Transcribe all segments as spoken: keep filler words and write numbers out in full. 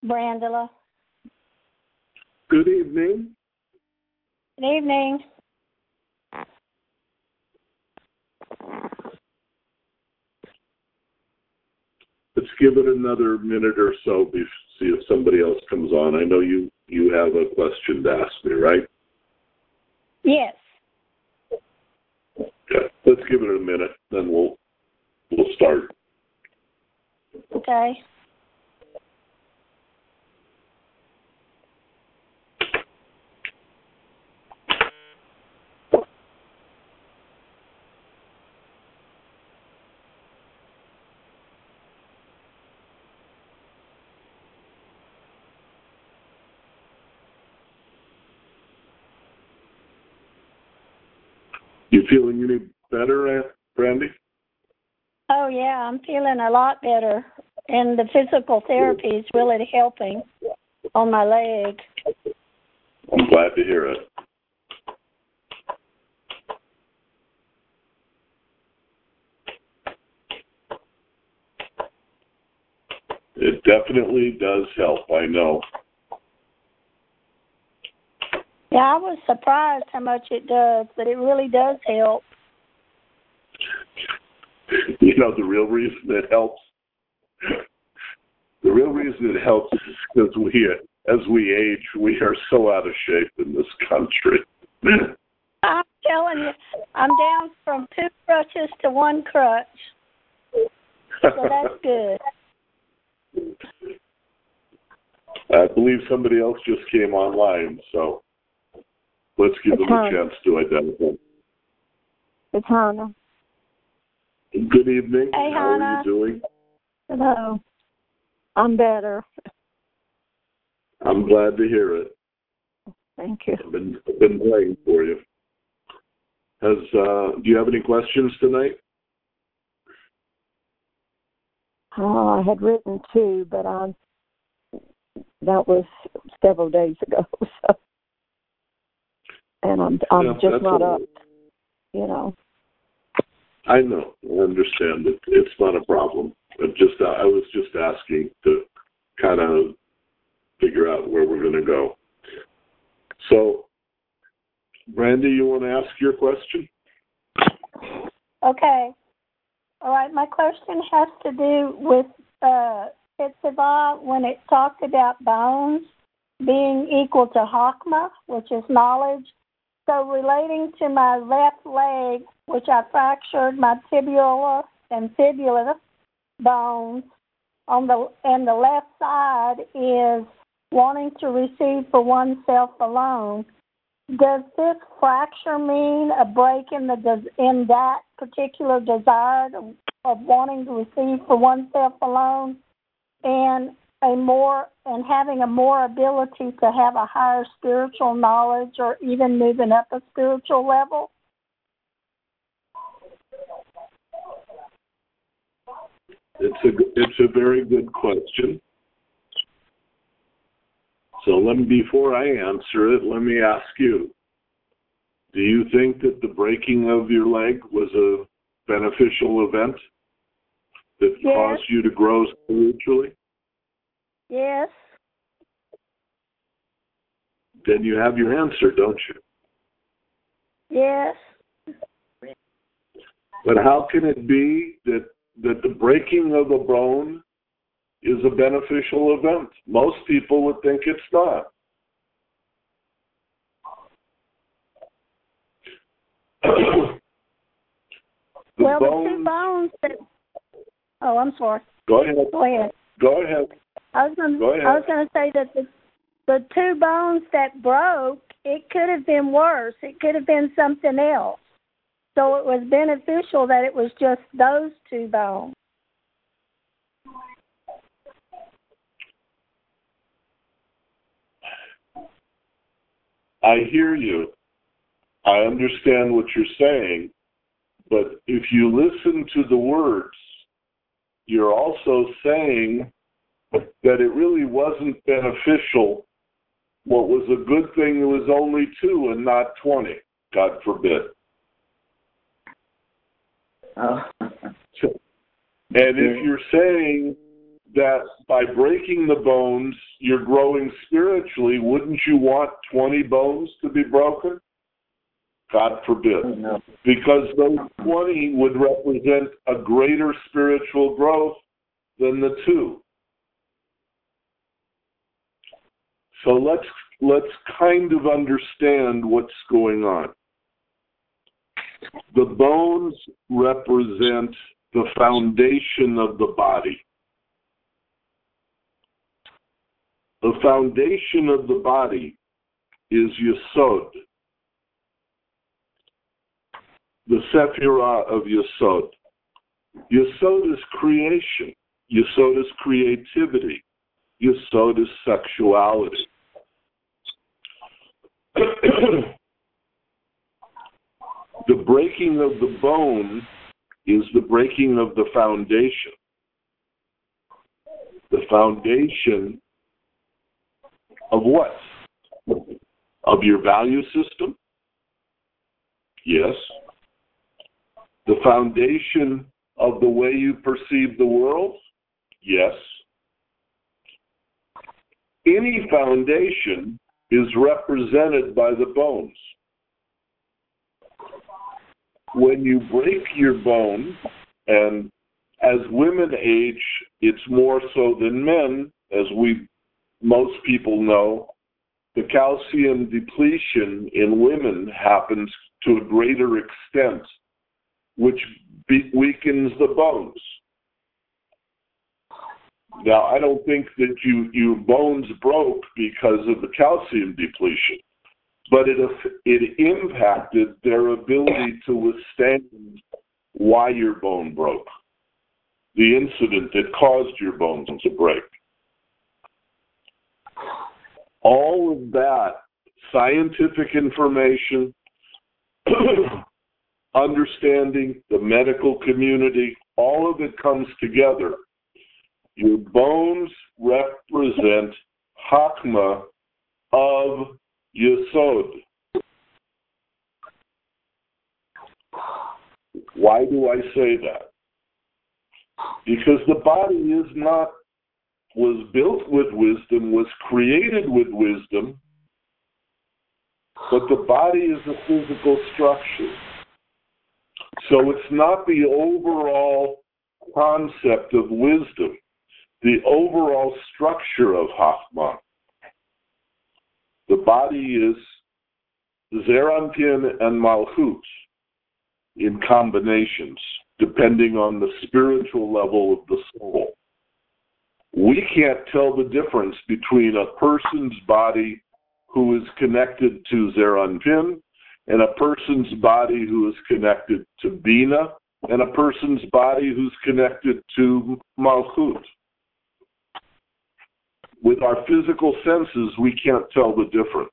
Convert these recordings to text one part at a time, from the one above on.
Brandela. Good evening. Good evening. Let's give it another minute or so to see if somebody else comes on. I know you, you have a question to ask me, right? Yes. Okay. Let's give it a minute, then we'll we'll start. Okay. You feeling any better, Brandy? Oh, yeah, I'm feeling a lot better. And the physical therapy is really helping on my leg. I'm glad to hear it. It definitely does help, I know. Yeah, I was surprised how much it does, but it really does help. You know, the real reason it helps, the real reason it helps is because we, as we age, we are so out of shape in this country. I'm telling you, I'm down from two crutches to one crutch. So that's good. I believe somebody else just came online, so let's give It's them a Hannah. chance to identify. It's Hannah. Good evening. Hey, How Hannah. are you doing? Hello. I'm better. I'm glad to hear it. Thank you. I've been, I've been praying for you. Has uh, do you have any questions tonight? Oh, I had written two, but I that was several days ago. So, and I'm I'm Yeah, just that's not all up. right. You know. I know. I understand it. It's not a problem. But just uh, I was just asking to kind of figure out where we're going to go. So, Brandy, you want to ask your question? Okay. All right, my question has to do with uh, Tetzaveh when it talked about bones being equal to Hakma, which is knowledge. So relating to my left leg, which I fractured my tibial and fibula bones on the and the left side is wanting to receive for oneself alone. Does this fracture mean a break in the in that particular desire of, of wanting to receive for oneself alone, and a more and having a more ability to have a higher spiritual knowledge, or even moving up a spiritual level? It's a it's a very good question. So let me, before I answer it, let me ask you: do you think that the breaking of your leg was a beneficial event that Yes. caused you to grow spiritually? Yes. Then you have your answer, don't you? Yes. But how can it be that that the breaking of a bone is a beneficial event? Most people would think it's not. the well, bones, the two bones that. Oh, I'm sorry. Go ahead. Go ahead. Go ahead. I was going. Go ahead. I was going to say that the the two bones that broke, it could have been worse. It could have been something else. So it was beneficial that it was just those two bones. I hear you. I understand what you're saying, but if you listen to the words, you're also saying that it really wasn't beneficial. What was a good thing, it was only two and not twenty, God forbid. Oh. So, and if you're saying that by breaking the bones, you're growing spiritually, wouldn't you want twenty bones to be broken? God forbid. No. Because those twenty would represent a greater spiritual growth than the two. So let's let's kind of understand what's going on. The bones represent the foundation of the body. The foundation of the body is Yesod, the Sephirah of Yesod. Yesod is creation. Yesod is creativity. Yesod is sexuality. The breaking of the bone is the breaking of the foundation. The foundation of what? Of your value system? Yes. The foundation of the way you perceive the world? Yes. Any foundation is represented by the bones. When you break your bone, and as women age, it's more so than men, as we most people know, the calcium depletion in women happens to a greater extent, which be- weakens the bones. Now, I don't think that you, your bones broke because of the calcium depletion, but it it impacted their ability to withstand why your bone broke, the incident that caused your bones to break. All of that scientific information, understanding the medical community, all of it comes together. Your bones represent Hakma of Yesod. Why do I say that? Because the body is not, was built with wisdom, was created with wisdom, but the body is a physical structure. So it's not the overall concept of wisdom, the overall structure of Chachma. The body is Zeir Anpin and Malchut in combinations, depending on the spiritual level of the soul. We can't tell the difference between a person's body who is connected to Zeir Anpin and a person's body who is connected to Bina and a person's body who's connected to Malchut. With our physical senses, we can't tell the difference.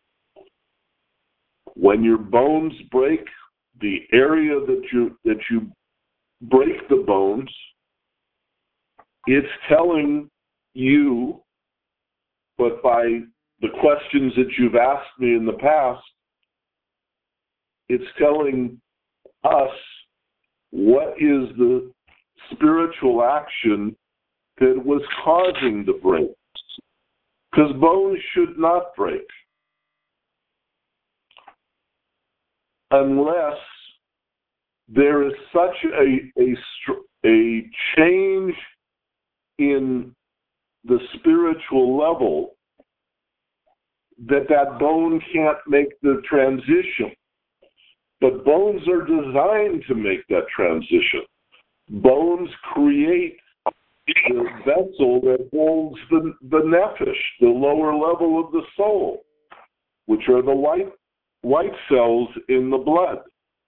When your bones break, the area that you that you break the bones, it's telling you, but by the questions that you've asked me in the past, it's telling us what is the spiritual action that was causing the break. Because bones should not break unless there is such a, a, a change in the spiritual level that that bone can't make the transition. But bones are designed to make that transition. Bones create the vessel that holds the, the nephesh, the lower level of the soul, which are the white white cells in the blood.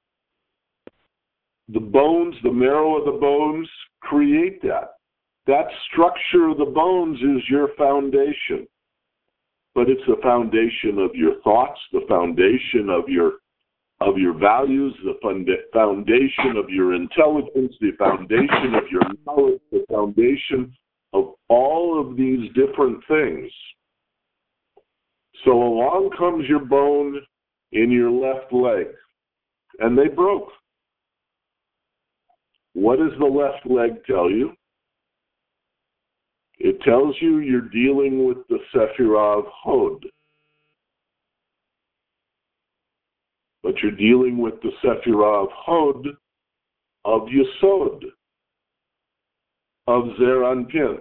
The bones, the marrow of the bones, create that. That structure of the bones is your foundation. But it's the foundation of your thoughts, the foundation of your of your values, the foundation of your intelligence, the foundation of your knowledge, the foundation of all of these different things. So along comes your bone in your left leg, and they broke. What does the left leg tell you? It tells you you're dealing with the Sephirah of Hod. But you're dealing with the Sephirah of Hod of Yesod, of Zeir Anpin,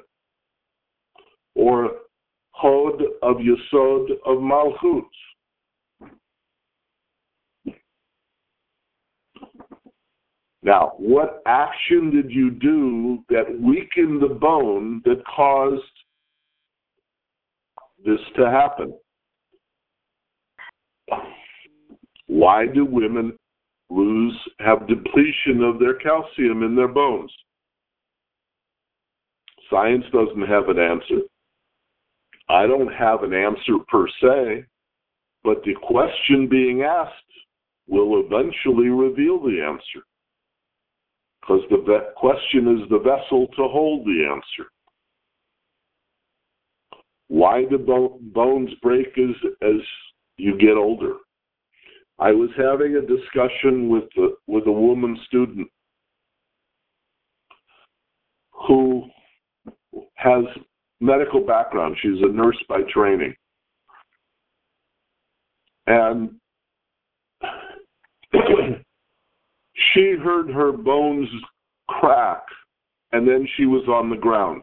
or Hod of Yesod of Malchut. Now, what action did you do that weakened the bone that caused this to happen? Why do women lose, have depletion of their calcium in their bones? Science doesn't have an answer. I don't have an answer per se, but the question being asked will eventually reveal the answer, because the ve- question is the vessel to hold the answer. Why do bo- bones break as, as you get older? I was having a discussion with the, with a woman student who has medical background. She's a nurse by training. And she heard her bones crack, and then she was on the ground.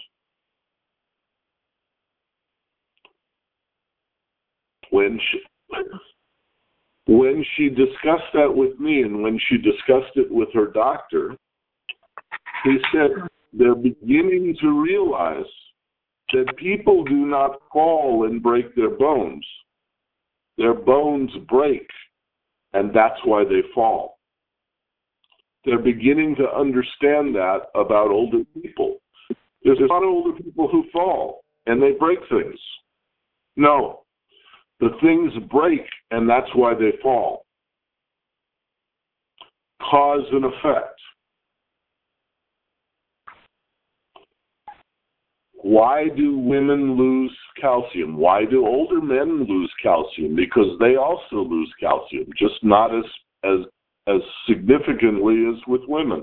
When she... When she discussed that with me and when she discussed it with her doctor, he said they're beginning to realize that people do not fall and break their bones. Their bones break, and that's why they fall. They're beginning to understand that about older people. There's a lot of older people who fall, and they break things. No. The things break, and that's why they fall. Cause and effect. Why do women lose calcium? Why do older men lose calcium? Because they also lose calcium, just not as as as significantly as with women.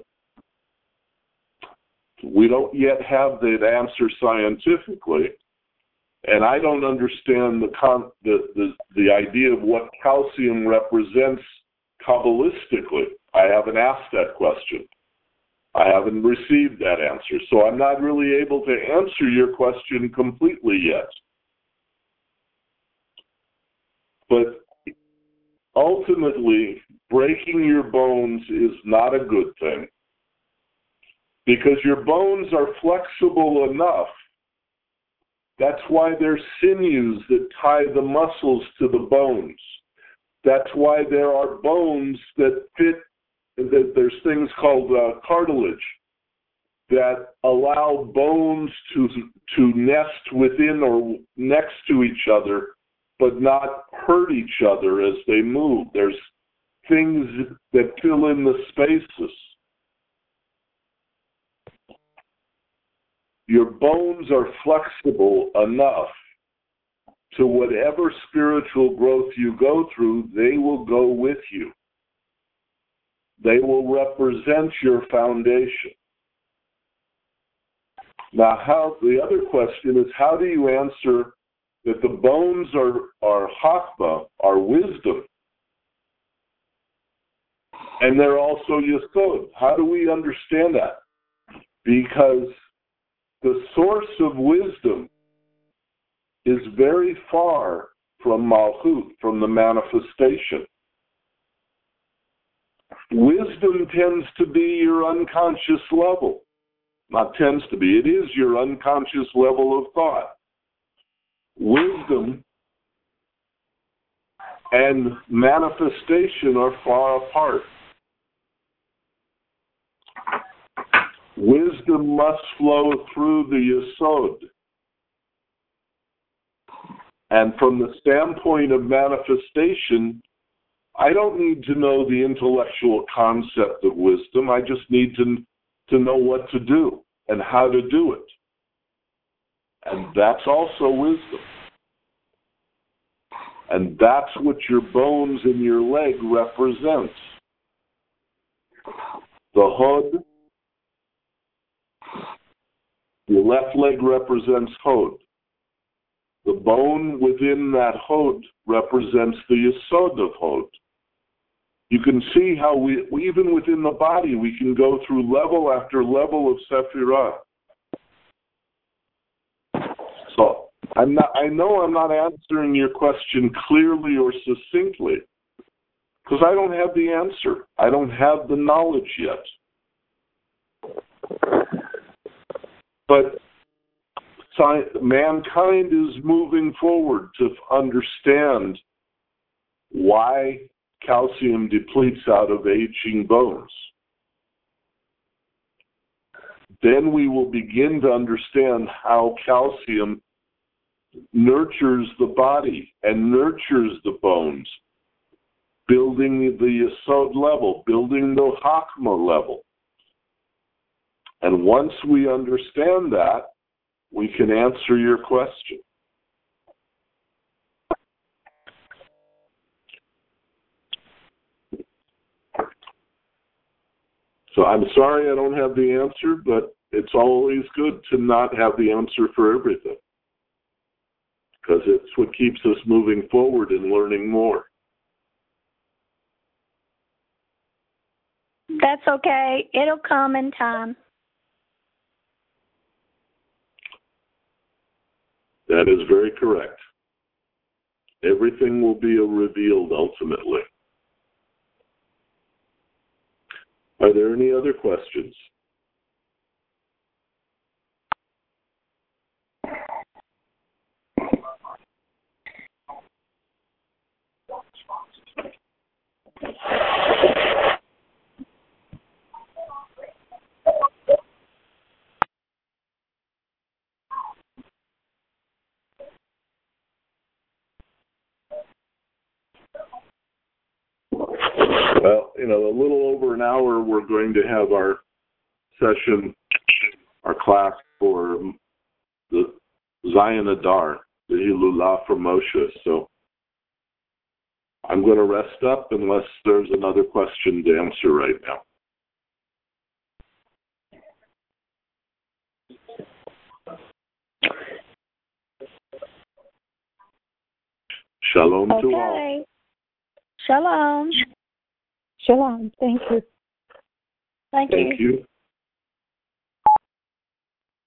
We don't yet have that answer scientifically. And I don't understand the, con- the the the idea of what calcium represents Kabbalistically. I haven't asked that question. I haven't received that answer. So I'm not really able to answer your question completely yet. But ultimately, breaking your bones is not a good thing, because your bones are flexible enough. That's why there's sinews that tie the muscles to the bones. That's why there are bones that fit, that there's things called uh, cartilage that allow bones to to nest within or next to each other, but not hurt each other as they move. There's things that fill in the spaces. Your bones are flexible enough to whatever spiritual growth you go through, they will go with you. They will represent your foundation. Now, how the other question is, how do you answer that the bones are, are chachma, are wisdom, and they're also yesod? How do we understand that? Because the source of wisdom is very far from Malchut, from the manifestation. Wisdom tends to be your unconscious level. Not tends to be, it is your unconscious level of thought. Wisdom and manifestation are far apart. Wisdom must flow through the Yesod. And from the standpoint of manifestation, I don't need to know the intellectual concept of wisdom. I just need to, to know what to do and how to do it. And that's also wisdom. And that's what your bones in your leg represents. The Hod, the left leg represents Hod. The bone within that Hod represents the Yesod of Hod. You can see how we, even within the body, we can go through level after level of Sephirah. So I'm not, I know I'm not answering your question clearly or succinctly, because I don't have the answer. I don't have the knowledge yet. But sci- mankind is moving forward to understand why calcium depletes out of aging bones. Then we will begin to understand how calcium nurtures the body and nurtures the bones, building the Yesod level, building the Hakma level. And once we understand that, we can answer your question. So I'm sorry I don't have the answer, but it's always good to not have the answer for everything, because it's what keeps us moving forward and learning more. That's okay. It'll come in time. That is very correct. Everything will be revealed ultimately. Are there any other questions? Well, you know, a little over an hour, we're going to have our session, our class for the Zion Adar, the Hilulah from Moshe. So I'm going to rest up unless there's another question to answer right now. Shalom okay. to all. Shalom. Shalom. Thank you. Thank, Thank you. you.